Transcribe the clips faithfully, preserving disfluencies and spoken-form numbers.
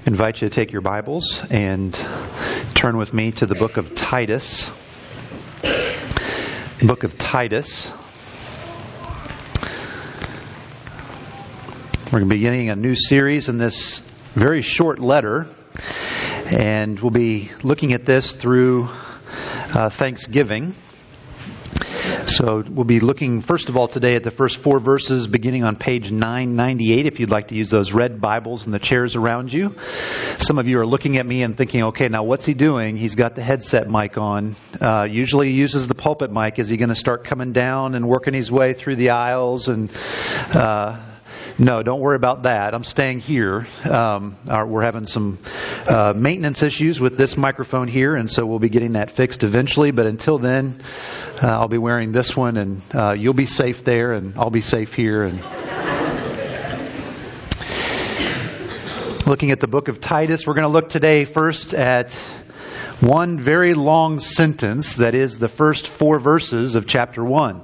invite you to take your Bibles and turn with me to the book of Titus. Book of Titus. We're going to be beginning a new series in this very short letter, and we'll be looking at this through uh, Thanksgiving. So we'll be looking first of all today at the first four verses beginning on page nine ninety-eight if you'd like to use those red Bibles in the chairs around you. Some of you are looking at me and thinking, okay, now what's he doing? He's got the headset mic on. Uh, usually he uses the pulpit mic. Is he going to start coming down and working his way through the aisles? And uh, no, don't worry about that. I'm staying here. Um, our, we're having some uh, maintenance issues with this microphone here, and so we'll be getting that fixed eventually. But until then, Uh, I'll be wearing this one, and uh, you'll be safe there, and I'll be safe here. And looking at the book of Titus, we're going to look today first at one very long sentence that is the first four verses of chapter one.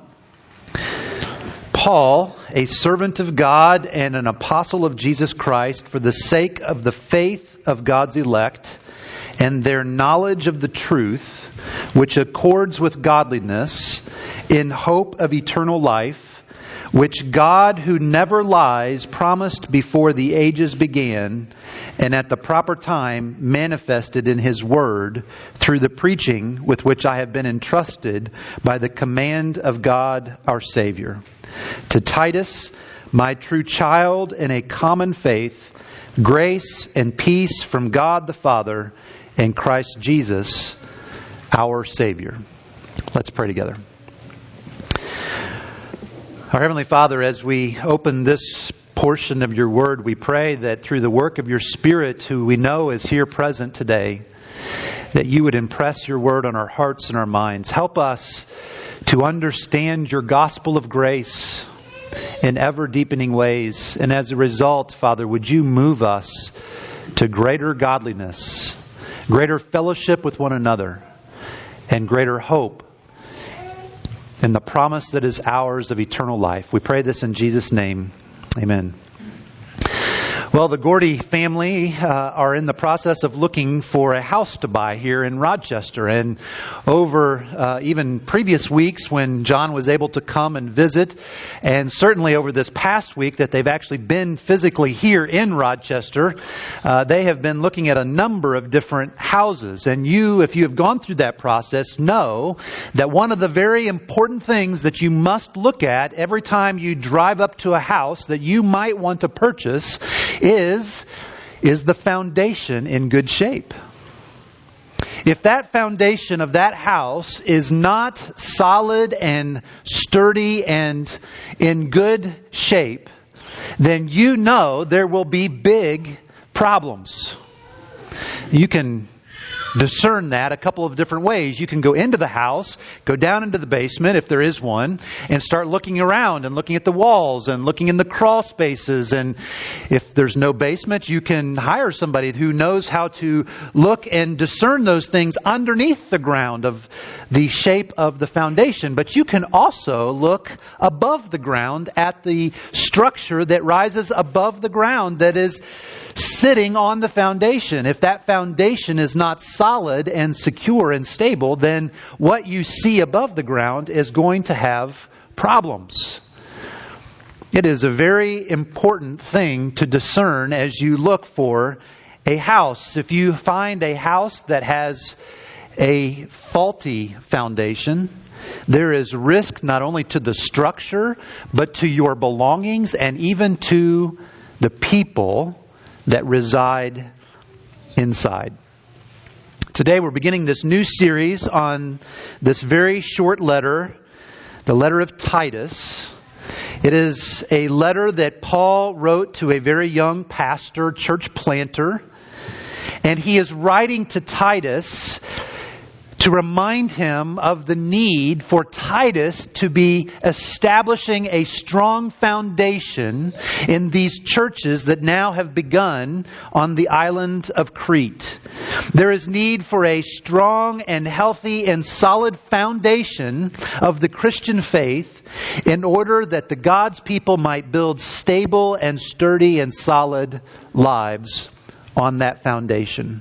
Paul, a servant of God and an apostle of Jesus Christ, for the sake of the faith of God's elect and their knowledge of the truth, which accords with godliness, in hope of eternal life, which God, who never lies, promised before the ages began, and at the proper time manifested in His Word through the preaching with which I have been entrusted by the command of God our Savior. To Titus, my true child in a common faith, grace and peace from God the Father and Christ Jesus, our Savior. Let's pray together. Our Heavenly Father, as we open this portion of your Word, we pray that through the work of your Spirit, who we know is here present today, that you would impress your Word on our hearts and our minds. Help us to understand your gospel of grace in ever-deepening ways. And as a result, Father, would you move us to greater godliness, greater fellowship with one another, and greater hope in the promise that is ours of eternal life. We pray this in Jesus' name. Amen. Well, the Gordy family uh, are in the process of looking for a house to buy here in Rochester. And over uh, even previous weeks when John was able to come and visit, and certainly over this past week that they've actually been physically here in Rochester, uh, they have been looking at a number of different houses. And you, if you have gone through that process, know that one of the very important things that you must look at every time you drive up to a house that you might want to purchase is, is the foundation in good shape? If that foundation of that house is not solid and sturdy and in good shape, then you know there will be big problems. You can discern that a couple of different ways. You can go into the house, go down into the basement if there is one, and start looking around and looking at the walls and looking in the crawl spaces. And if there's no basement, you can hire somebody who knows how to look and discern those things underneath the ground of the shape of the foundation. But you can also look above the ground at the structure that rises above the ground that is sitting on the foundation. If that foundation is not solid and secure and stable, then what you see above the ground is going to have problems. It is a very important thing to discern as you look for a house. If you find a house that has a faulty foundation, there is risk not only to the structure, but to your belongings and even to the people that reside inside. Today we're beginning this new series on this very short letter, the letter of Titus. It is a letter that Paul wrote to a very young pastor, church planter, and he is writing to Titus to remind him of the need for Titus to be establishing a strong foundation in these churches that now have begun on the island of Crete. There is need for a strong and healthy and solid foundation of the Christian faith in order that the God's people might build stable and sturdy and solid lives on that foundation.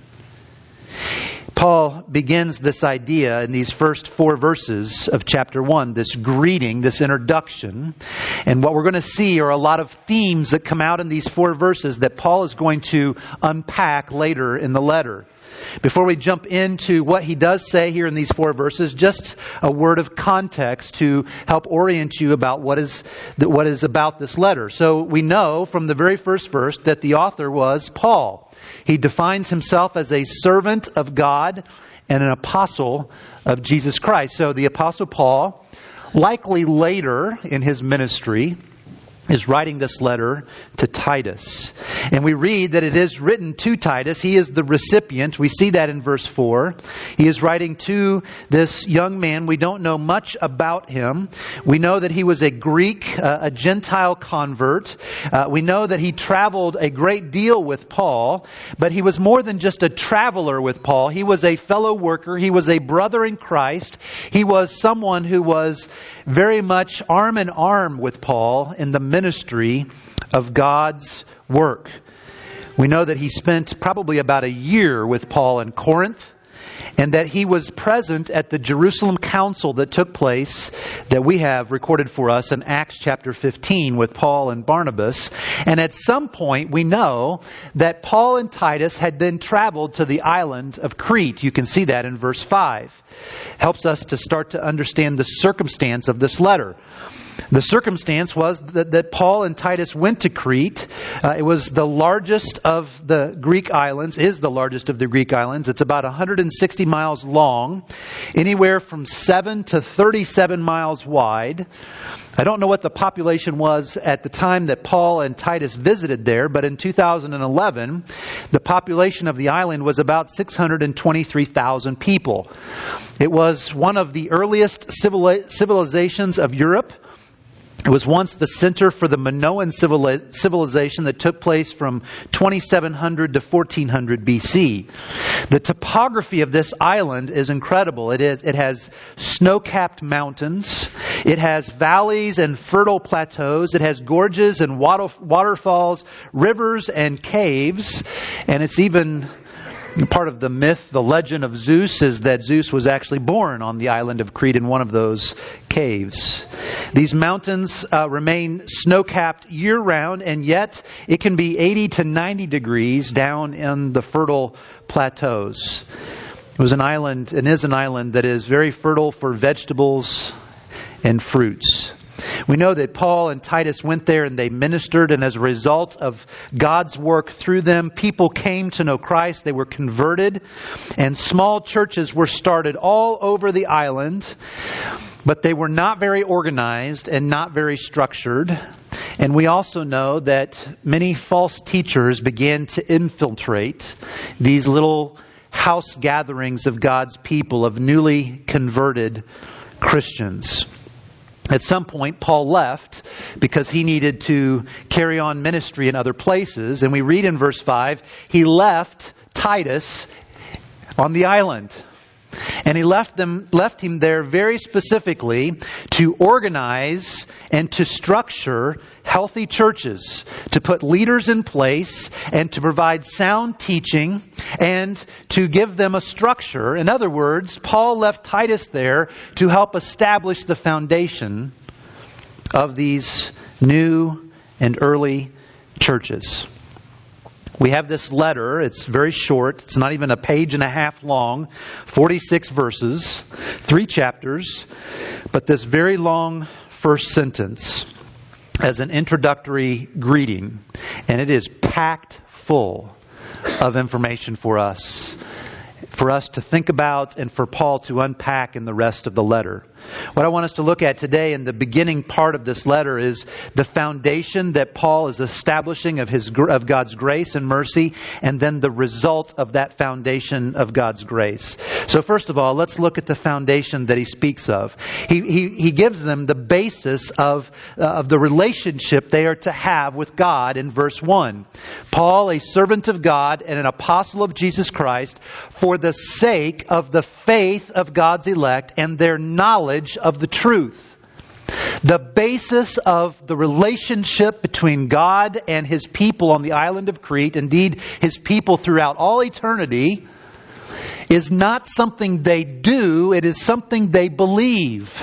Paul begins this idea in these first four verses of chapter one, this greeting, this introduction. And what we're going to see are a lot of themes that come out in these four verses that Paul is going to unpack later in the letter. Before we jump into what he does say here in these four verses, just a word of context to help orient you about what is what is about this letter. So we know from the very first verse that the author was Paul. He defines himself as a servant of God and an apostle of Jesus Christ. So the apostle Paul, likely later in his ministry, is writing this letter to Titus. And we read that it is written to Titus. He is the recipient. We see that in verse four. He is writing to this young man. We don't know much about him. We know that he was a Greek, uh, a Gentile convert. Uh, we know that he traveled a great deal with Paul, but he was more than just a traveler with Paul. He was a fellow worker. He was a brother in Christ. He was someone who was very much arm in arm with Paul in the ministry of God's work. We know that he spent probably about a year with Paul in Corinth, and that he was present at the Jerusalem Council that took place that we have recorded for us in Acts chapter fifteen with Paul and Barnabas. And at some point we know that Paul and Titus had then traveled to the island of Crete. You can see that in verse five. Helps us to start to understand the circumstance of this letter. The circumstance was that, that Paul and Titus went to Crete. Uh, it was the largest of the Greek islands, is the largest of the Greek islands. It's about one hundred sixty miles long, anywhere from seven to thirty-seven miles wide. I don't know what the population was at the time that Paul and Titus visited there, but in two thousand eleven, the population of the island was about six hundred twenty-three thousand people. It was one of the earliest civili- civilizations of Europe. It was once the center for the Minoan civilization that took place from twenty-seven hundred to fourteen hundred B C. The topography of this island is incredible. It is, it has snow-capped mountains. It has valleys and fertile plateaus. It has gorges and water, waterfalls, rivers and caves. And it's even part of the myth, the legend of Zeus, is that Zeus was actually born on the island of Crete in one of those caves. These mountains uh, remain snow-capped year-round, and yet it can be eighty to ninety degrees down in the fertile plateaus. It was an island, and is an island that is very fertile for vegetables and fruits. We know that Paul and Titus went there and they ministered, and as a result of God's work through them, people came to know Christ. They were converted, and small churches were started all over the island, but they were not very organized and not very structured. And we also know that many false teachers began to infiltrate these little house gatherings of God's people, of newly converted Christians. At some point, Paul left because he needed to carry on ministry in other places. And we read in verse five, he left Titus on the island. And he left them, left him there very specifically to organize and to structure healthy churches, to put leaders in place and to provide sound teaching and to give them a structure. In other words, Paul left Titus there to help establish the foundation of these new and early churches. We have this letter. It's very short. It's not even a page and a half long. forty-six verses, three chapters. But this very long first sentence as an introductory greeting. And it is packed full of information for us. For us to think about and for Paul to unpack in the rest of the letter. What I want us to look at today in the beginning part of this letter is the foundation that Paul is establishing of his of God's grace and mercy, and then the result of that foundation of God's grace. So first of all, let's look at the foundation that he speaks of. He he, he gives them the basis of uh, of the relationship they are to have with God in verse one. Paul, a servant of God and an apostle of Jesus Christ, for the sake of the faith of God's elect and their knowledge of the truth. The basis of the relationship between God and His people on the island of Crete, indeed His people throughout all eternity, is not something they do, it is something they believe.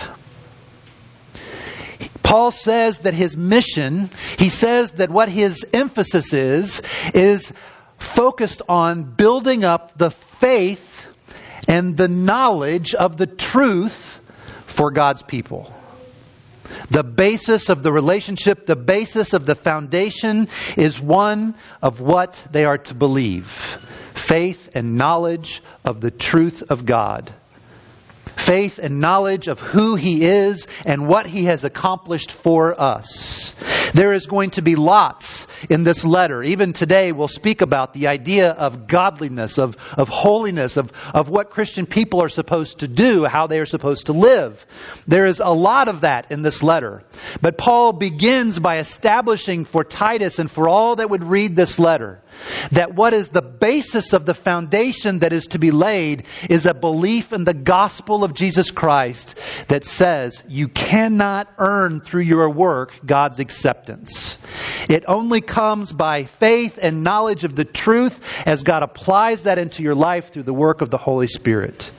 Paul says that his mission, he says that what his emphasis is, is focused on building up the faith and the knowledge of the truth for God's people. The basis of the relationship, the basis of the foundation is one of what they are to believe. Faith and knowledge of the truth of God. Faith and knowledge of who He is and what He has accomplished for us. There is going to be lots in this letter. Even today we'll speak about the idea of godliness, of, of holiness, of, of what Christian people are supposed to do, how they are supposed to live. There is a lot of that in this letter. But Paul begins by establishing for Titus and for all that would read this letter that what is the basis of the foundation that is to be laid is a belief in the gospel of Jesus Christ that says you cannot earn through your work God's acceptance. It only comes by faith and knowledge of the truth as God applies that into your life through the work of the Holy Spirit.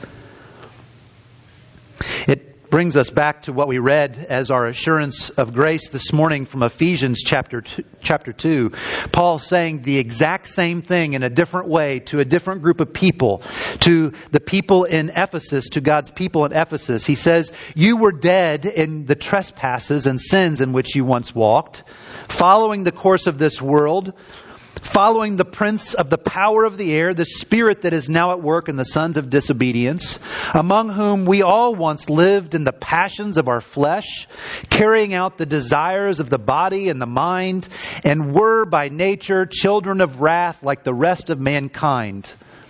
It brings us back to what we read as our assurance of grace this morning from Ephesians chapter two, chapter two. Paul saying the exact same thing in a different way to a different group of people, to the people in Ephesus, to God's people in Ephesus. He says, "You were dead in the trespasses and sins in which you once walked, following the course of this world, following the prince of the power of the air, the spirit that is now at work in the sons of disobedience, among whom we all once lived in the passions of our flesh, carrying out the desires of the body and the mind, and were by nature children of wrath like the rest of mankind.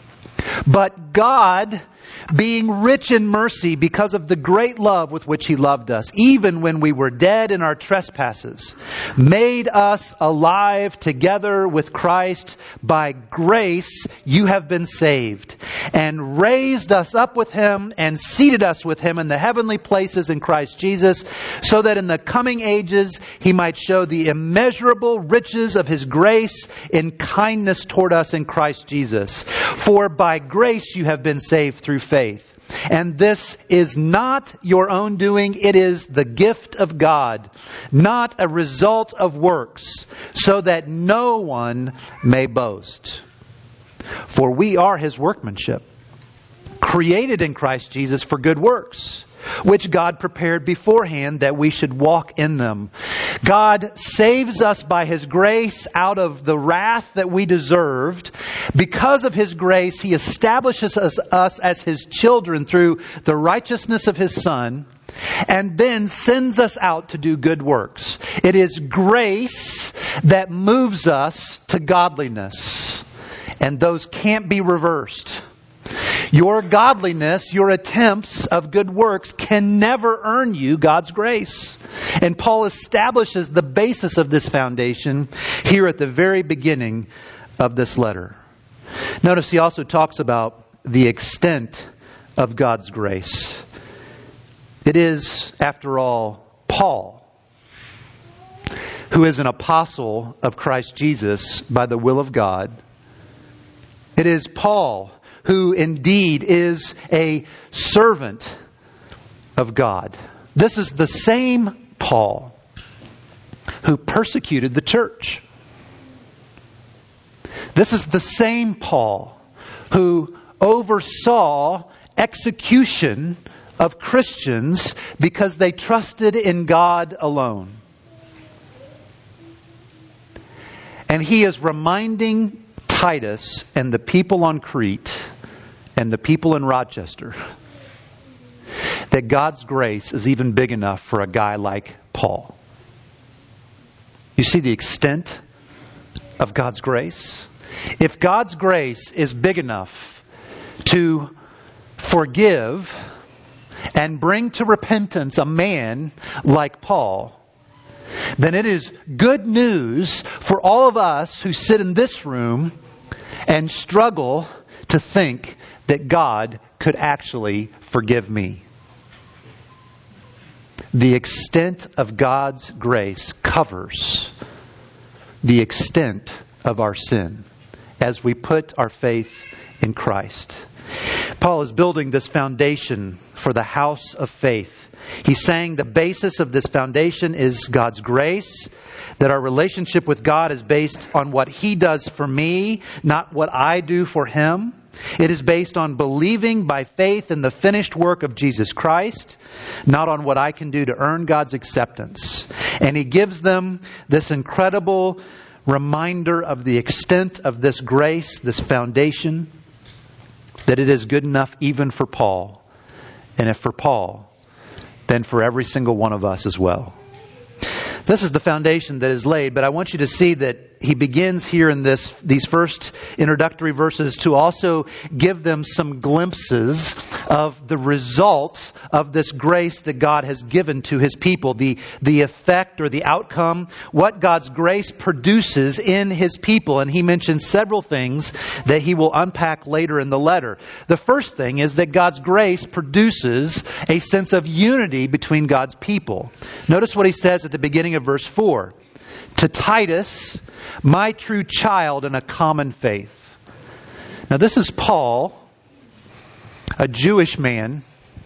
But God, being rich in mercy because of the great love with which He loved us, even when we were dead in our trespasses, made us alive together with Christ. By grace you have been saved, and raised us up with Him and seated us with Him in the heavenly places in Christ Jesus, so that in the coming ages He might show the immeasurable riches of His grace in kindness toward us in Christ Jesus. For by grace you have been saved through faith. And this is not your own doing, it is the gift of God, not a result of works, so that no one may boast. For we are His workmanship, created in Christ Jesus for good works, which God prepared beforehand that we should walk in them. God saves us by His grace out of the wrath that we deserved. Because of His grace, He establishes us, us as His children through the righteousness of His Son, and then sends us out to do good works. It is grace that moves us to godliness, and those can't be reversed. Your godliness, your attempts of good works can never earn you God's grace. And Paul establishes the basis of this foundation here at the very beginning of this letter. Notice he also talks about the extent of God's grace. It is, after all, Paul, who is an apostle of Christ Jesus by the will of God. It is Paul who indeed is a servant of God. This is the same Paul who persecuted the church. This is the same Paul who oversaw execution of Christians because they trusted in God alone. And he is reminding Titus and the people on Crete and the people in Rochester that God's grace is even big enough for a guy like Paul. You see the extent of God's grace? If God's grace is big enough to forgive and bring to repentance a man like Paul, then it is good news for all of us who sit in this room and struggle to think that God could actually forgive me. The extent of God's grace covers the extent of our sin as we put our faith in Christ. Paul is building this foundation for the house of faith. He's saying the basis of this foundation is God's grace, that our relationship with God is based on what He does for me, not what I do for Him. It is based on believing by faith in the finished work of Jesus Christ, not on what I can do to earn God's acceptance. And he gives them this incredible reminder of the extent of this grace, this foundation, that it is good enough even for Paul. And if for Paul, then for every single one of us as well. This is the foundation that is laid, but I want you to see that he begins here in this these first introductory verses to also give them some glimpses of the results of this grace that God has given to His people, the, the effect or the outcome, what God's grace produces in His people. And he mentions several things that he will unpack later in the letter. The first thing is that God's grace produces a sense of unity between God's people. Notice what he says at the beginning of verse four. To Titus, my true child in a common faith. Now this is Paul, a Jewish man,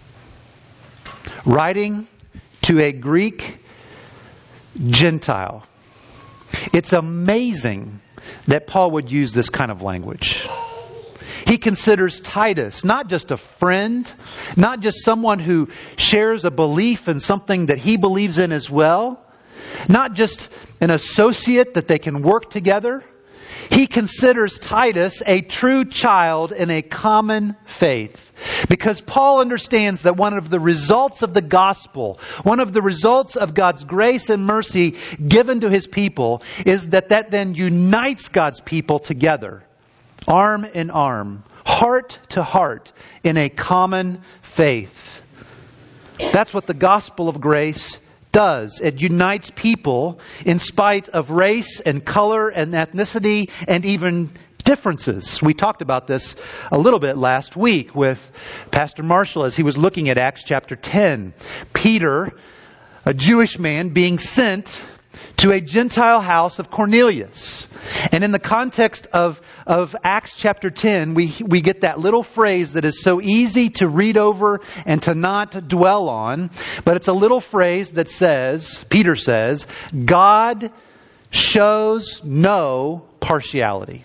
writing to a Greek Gentile. It's amazing that Paul would use this kind of language. He considers Titus not just a friend, not just someone who shares a belief in something that he believes in as well, not just an associate that they can work together. He considers Titus a true child in a common faith. Because Paul understands that one of the results of the gospel, one of the results of God's grace and mercy given to His people, is that that then unites God's people together, arm in arm, heart to heart, in a common faith. That's what the gospel of grace does. It unites people in spite of race and color and ethnicity and even differences. We talked about this a little bit last week with Pastor Marshall as he was looking at Acts chapter ten. Peter, a Jewish man, being sent to a Gentile house of Cornelius. And in the context of, of Acts chapter ten, we, we get that little phrase that is so easy to read over and to not dwell on. But it's a little phrase that says, Peter says, God shows no partiality.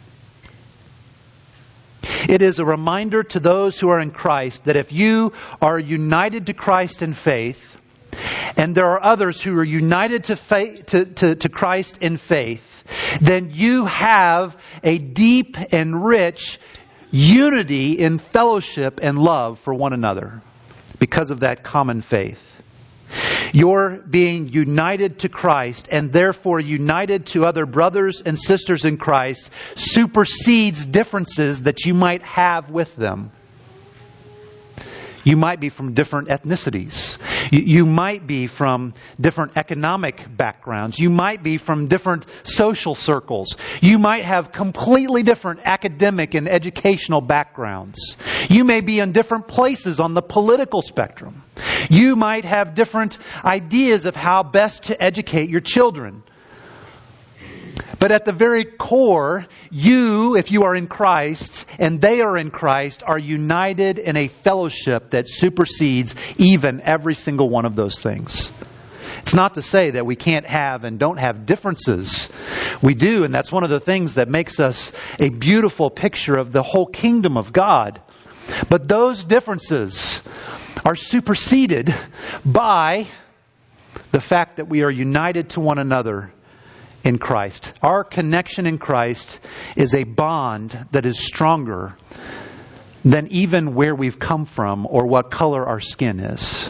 It is a reminder to those who are in Christ that if you are united to Christ in faith, and there are others who are united to, faith, to, to, to Christ in faith, then you have a deep and rich unity in fellowship and love for one another because of that common faith. Your being united to Christ and therefore united to other brothers and sisters in Christ supersedes differences that you might have with them. You might be from different ethnicities. You, you might be from different economic backgrounds. You might be from different social circles. You might have completely different academic and educational backgrounds. You may be in different places on the political spectrum. You might have different ideas of how best to educate your children. But at the very core, you, if you are in Christ, and they are in Christ, are united in a fellowship that supersedes even every single one of those things. It's not to say that we can't have and don't have differences. We do, and that's one of the things that makes us a beautiful picture of the whole kingdom of God. But those differences are superseded by the fact that we are united to one another in Christ. Our connection in Christ is a bond that is stronger than even where we've come from or what color our skin is.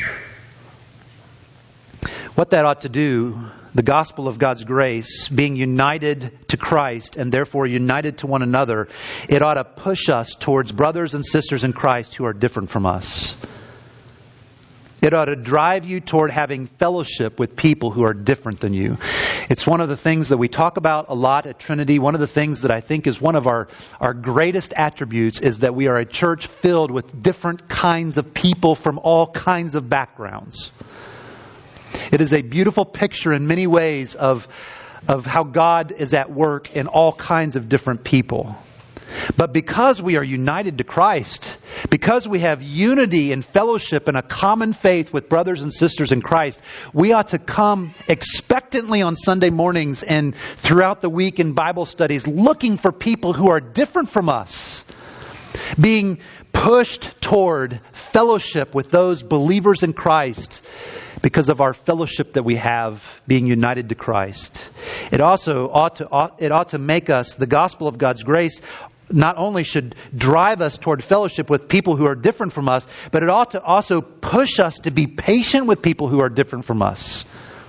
What that ought to do, the gospel of God's grace, being united to Christ and therefore united to one another, it ought to push us towards brothers and sisters in Christ who are different from us. It ought to drive you toward having fellowship with people who are different than you. It's one of the things that we talk about a lot at Trinity. One of the things that I think is one of our, our greatest attributes is that we are a church filled with different kinds of people from all kinds of backgrounds. It is a beautiful picture in many ways of, of how God is at work in all kinds of different people. But because we are united to Christ, because we have unity and fellowship and a common faith with brothers and sisters in Christ, we ought to come expectantly on Sunday mornings and throughout the week in Bible studies looking for people who are different from us, being pushed toward fellowship with those believers in Christ because of our fellowship that we have being united to Christ. It also ought to ought, it ought to make us, the gospel of God's grace not only should drive us toward fellowship with people who are different from us, but it ought to also push us to be patient with people who are different from us.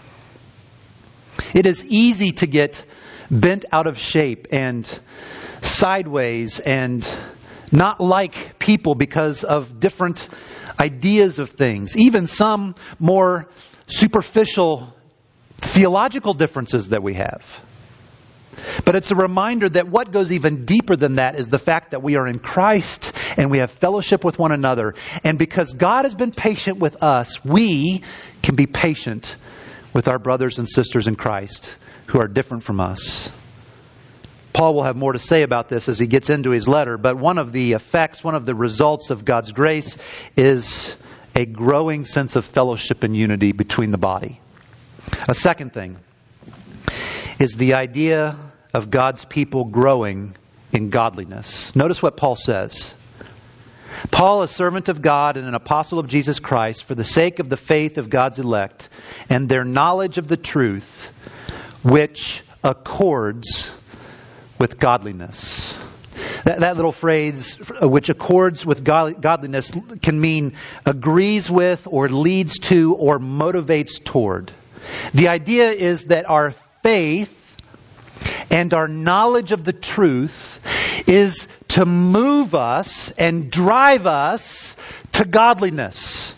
It is easy to get bent out of shape and sideways and not like people because of different ideas of things, even some more superficial theological differences that we have. But it's a reminder that what goes even deeper than that is the fact that we are in Christ and we have fellowship with one another. And because God has been patient with us, we can be patient with our brothers and sisters in Christ who are different from us. Paul will have more to say about this as he gets into his letter, but one of the effects, one of the results of God's grace is a growing sense of fellowship and unity between the body. A second thing is the idea of God's people growing in godliness. Notice what Paul says. Paul, a servant of God and an apostle of Jesus Christ, for the sake of the faith of God's elect and their knowledge of the truth, which accords with godliness. That, that little phrase, which accords with godliness, can mean agrees with or leads to or motivates toward. The idea is that our faith and our knowledge of the truth is to move us and drive us to godliness.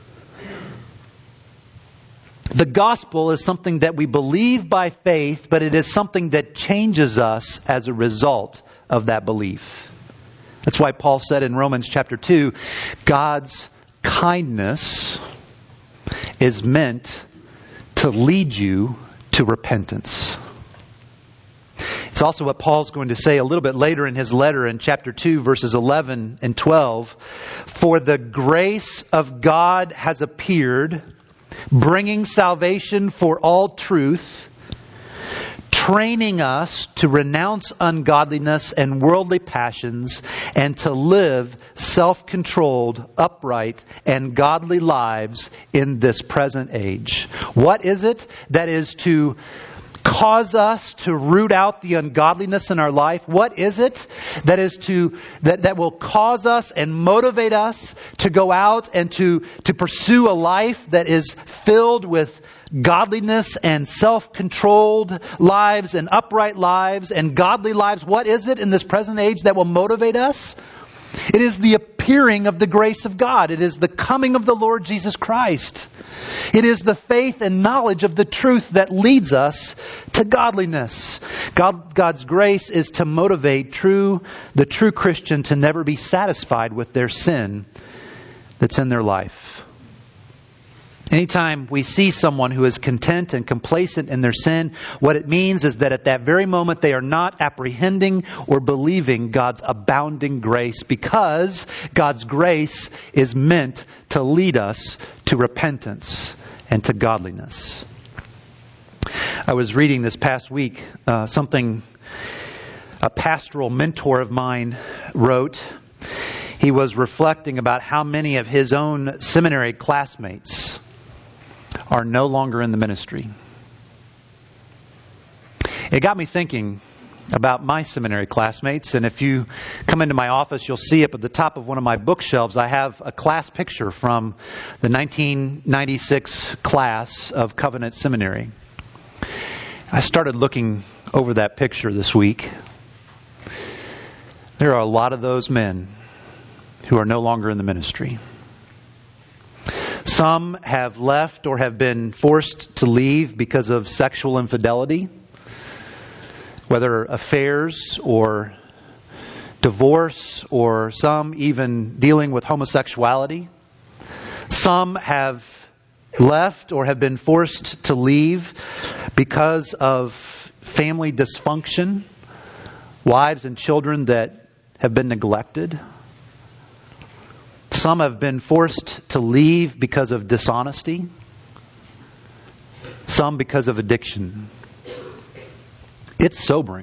The gospel is something that we believe by faith, but it is something that changes us as a result of that belief. That's why Paul said in Romans chapter two, God's kindness is meant to lead you to repentance. It's also what Paul's going to say a little bit later in his letter in chapter two, verses eleven and twelve. For the grace of God has appeared, bringing salvation for all truth, training us to renounce ungodliness and worldly passions, and to live self-controlled, upright, and godly lives in this present age. What is it that is to cause us to root out the ungodliness in our life? What is it that is to that, that will cause us and motivate us to go out and to, to pursue a life that is filled with godliness and self-controlled lives and upright lives and godly lives? What is it in this present age that will motivate us? It is the appearing of the grace of God. It is the coming of the Lord Jesus Christ. It is the faith and knowledge of the truth that leads us to godliness. God, God's grace is to motivate true, the true Christian to never be satisfied with their sin that's in their life. Anytime we see someone who is content and complacent in their sin, what it means is that at that very moment they are not apprehending or believing God's abounding grace, because God's grace is meant to lead us to repentance and to godliness. I was reading this past week uh, something a pastoral mentor of mine wrote. He was reflecting about how many of his own seminary classmates are no longer in the ministry. It got me thinking about my seminary classmates, and if you come into my office, you'll see up at the top of one of my bookshelves, I have a class picture from the nineteen ninety-six class of Covenant Seminary. I started looking over that picture this week. There are a lot of those men who are no longer in the ministry. Some have left or have been forced to leave because of sexual infidelity, whether affairs or divorce, or some even dealing with homosexuality. Some have left or have been forced to leave because of family dysfunction, wives and children that have been neglected. Some have been forced to leave because of dishonesty. Some because of addiction. It's sobering.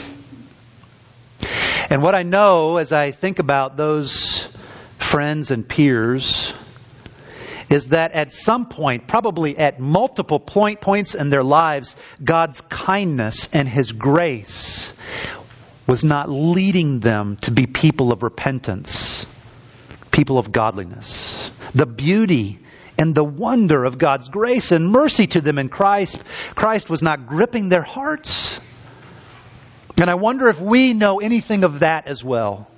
And what I know as I think about those friends and peers is that at some point, probably at multiple point points in their lives, God's kindness and His grace was not leading them to be people of repentance, people of godliness. The beauty and the wonder of God's grace and mercy to them in Christ, Christ was not gripping their hearts. And I wonder if we know anything of that as well.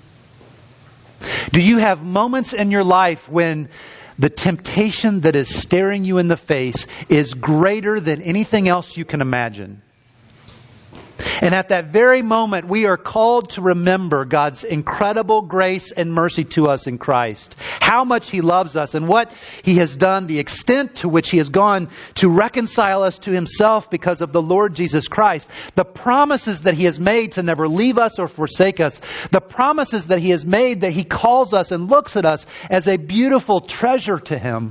Do you have moments in your life when the temptation that is staring you in the face is greater than anything else you can imagine? And at that very moment, we are called to remember God's incredible grace and mercy to us in Christ. How much He loves us and what He has done, the extent to which He has gone to reconcile us to Himself because of the Lord Jesus Christ. The promises that He has made to never leave us or forsake us. The promises that He has made that He calls us and looks at us as a beautiful treasure to Him.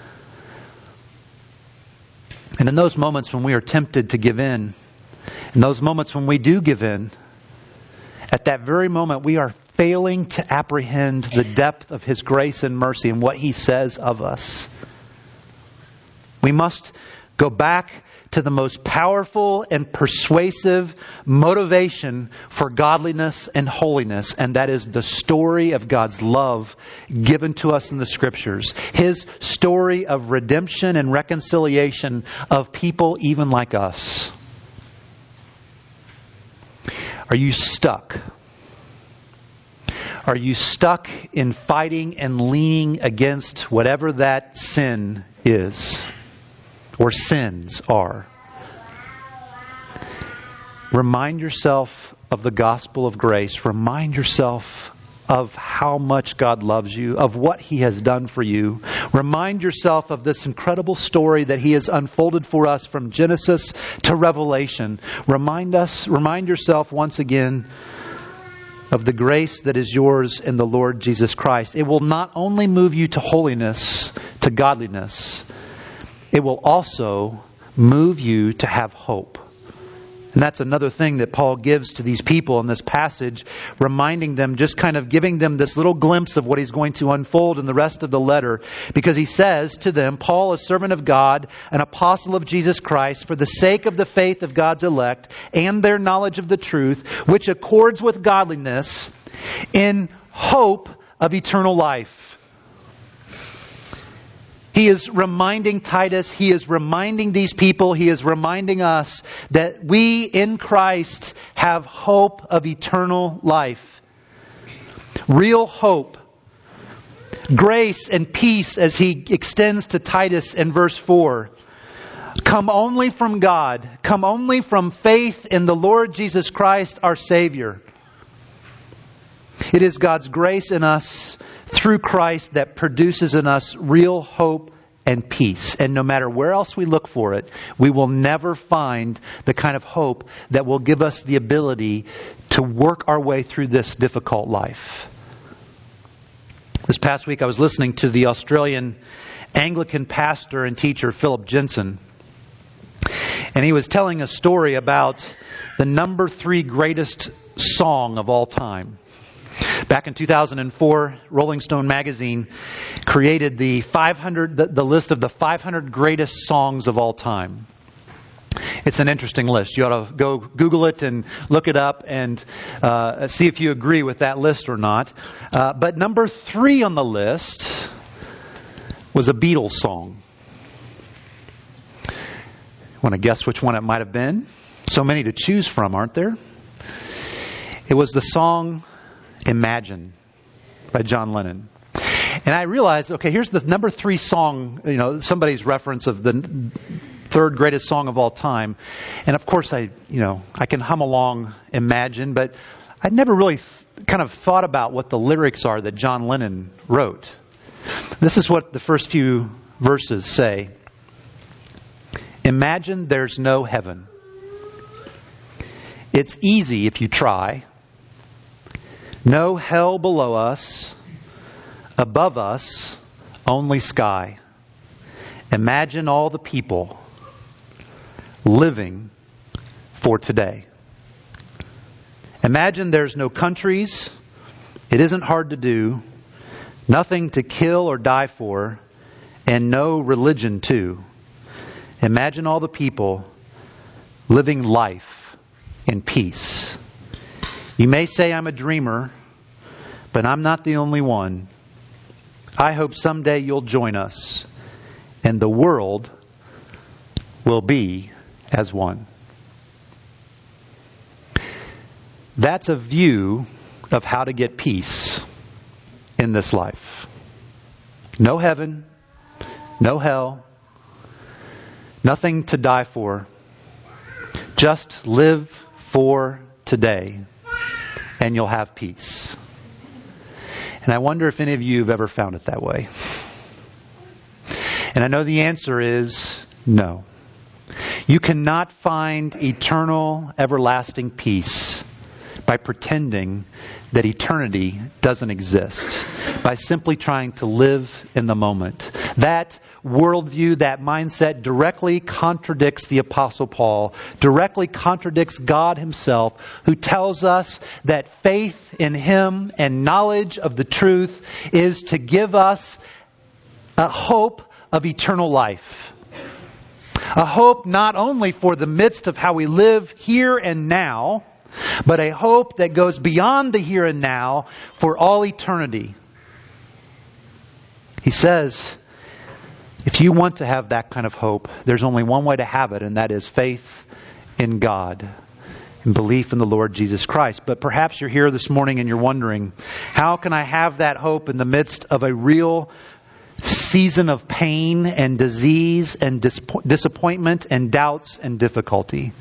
And in those moments when we are tempted to give in, in those moments when we do give in, at that very moment we are failing to apprehend the depth of His grace and mercy and what He says of us. We must go back to the most powerful and persuasive motivation for godliness and holiness, and that is the story of God's love given to us in the Scriptures. His story of redemption and reconciliation of people even like us. Are you stuck? Are you stuck in fighting and leaning against whatever that sin is or sins are? Remind yourself of the gospel of grace. Remind yourself of how much God loves you, of what He has done for you. Remind yourself of this incredible story that He has unfolded for us from Genesis to Revelation. Remind us, remind yourself once again of the grace that is yours in the Lord Jesus Christ. It will not only move you to holiness, to godliness, it will also move you to have hope. And that's another thing that Paul gives to these people in this passage, reminding them, just kind of giving them this little glimpse of what he's going to unfold in the rest of the letter. Because he says to them, Paul, a servant of God, an apostle of Jesus Christ, for the sake of the faith of God's elect and their knowledge of the truth, which accords with godliness, in hope of eternal life. He is reminding Titus, he is reminding these people, he is reminding us that we in Christ have hope of eternal life. Real hope. Grace and peace, as he extends to Titus in verse four, come only from God, come only from faith in the Lord Jesus Christ, our Savior. It is God's grace in us through Christ that produces in us real hope and peace. And no matter where else we look for it, we will never find the kind of hope that will give us the ability to work our way through this difficult life. This past week I was listening to the Australian Anglican pastor and teacher Philip Jensen. And he was telling a story about the number three greatest song of all time. Back in two thousand four, Rolling Stone magazine created the five hundred the, the list of the five hundred greatest songs of all time. It's an interesting list. You ought to go Google it and look it up and uh, see if you agree with that list or not. Uh, but number three on the list was a Beatles song. Want to guess which one it might have been? So many to choose from, aren't there? It was the song Imagine by John Lennon. And I realized, okay, here's the number three song, you know, somebody's reference of the third greatest song of all time. And of course, I, you know, I can hum along, imagine, but I'd never really th- kind of thought about what the lyrics are that John Lennon wrote. This is what the first few verses say. Imagine there's no heaven. It's easy if you try. No hell below us. Above us, only sky. Imagine all the people living for today. Imagine there's no countries. It isn't hard to do. Nothing to kill or die for. And no religion too. Imagine all the people living life in peace. You may say I'm a dreamer, but I'm not the only one. I hope someday you'll join us and the world will be as one. That's a view of how to get peace in this life. No heaven, no hell, nothing to die for. Just live for today and you'll have peace. And I wonder if any of you have ever found it that way. And I know the answer is no. You cannot find eternal, everlasting peace by pretending that eternity doesn't exist, by simply trying to live in the moment. That worldview, that mindset directly contradicts the Apostle Paul, directly contradicts God Himself, who tells us that faith in Him and knowledge of the truth is to give us a hope of eternal life. A hope not only for the midst of how we live here and now, but a hope that goes beyond the here and now for all eternity. He says, if you want to have that kind of hope, there's only one way to have it, and that is faith in God and belief in the Lord Jesus Christ. But perhaps you're here this morning and you're wondering, how can I have that hope in the midst of a real season of pain and disease and dis- disappointment and doubts and difficulty?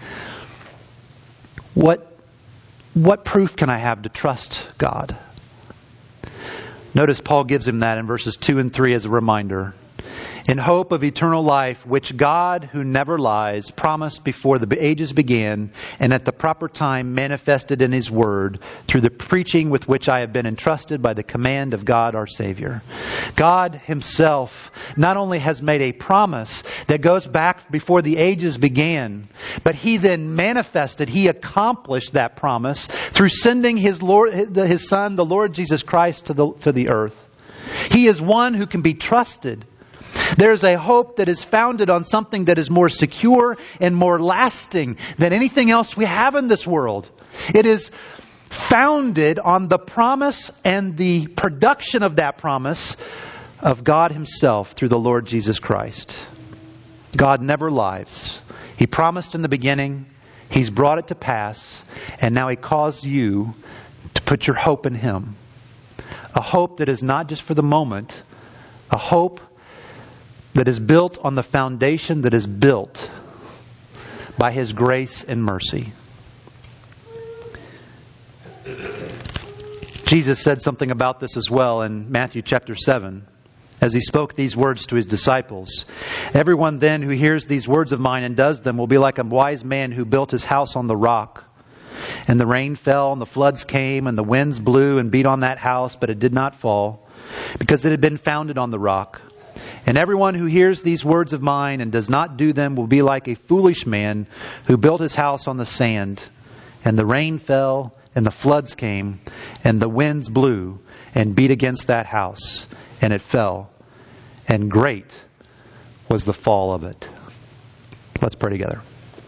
What What proof can I have to trust God? Notice Paul gives him that in verses two and three as a reminder. In hope of eternal life, which God, who never lies, promised before the ages began, and at the proper time manifested in His Word, through the preaching with which I have been entrusted by the command of God our Savior. God Himself not only has made a promise that goes back before the ages began, but He then manifested, He accomplished that promise through sending His Lord, His Son, the Lord Jesus Christ, to the, to the earth. He is one who can be trusted. There's a hope that is founded on something that is more secure and more lasting than anything else we have in this world. It is founded on the promise and the production of that promise of God Himself through the Lord Jesus Christ. God never lies. He promised in the beginning. He's brought it to pass. And now He calls you to put your hope in Him. A hope that is not just for the moment. A hope that is built on the foundation that is built by His grace and mercy. Jesus said something about this as well in Matthew chapter seven, as He spoke these words to His disciples. Everyone then who hears these words of mine and does them will be like a wise man who built his house on the rock. And the rain fell and the floods came and the winds blew and beat on that house, but it did not fall, because it had been founded on the rock. And everyone who hears these words of mine and does not do them will be like a foolish man who built his house on the sand. And the rain fell and the floods came and the winds blew and beat against that house. And it fell. And great was the fall of it. Let's pray together.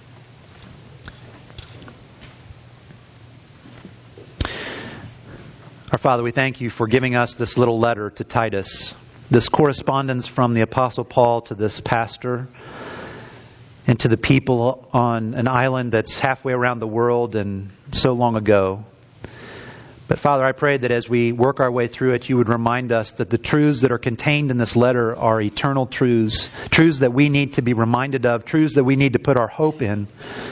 Our Father, we thank You for giving us this little letter to Titus. This correspondence from the Apostle Paul to this pastor and to the people on an island that's halfway around the world and so long ago. But Father, I pray that as we work our way through it, you would remind us that the truths that are contained in this letter are eternal truths, truths that we need to be reminded of, truths that we need to put our hope in.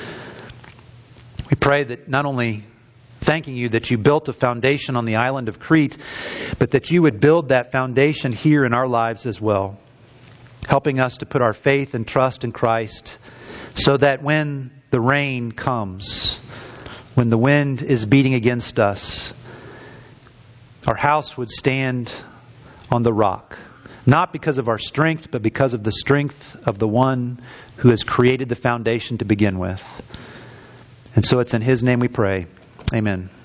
We pray that not only thanking you that you built a foundation on the island of Crete, but that you would build that foundation here in our lives as well, helping us to put our faith and trust in Christ so that when the rain comes, when the wind is beating against us, our house would stand on the rock, not because of our strength, but because of the strength of the one who has created the foundation to begin with. And so it's in His name we pray. Amen.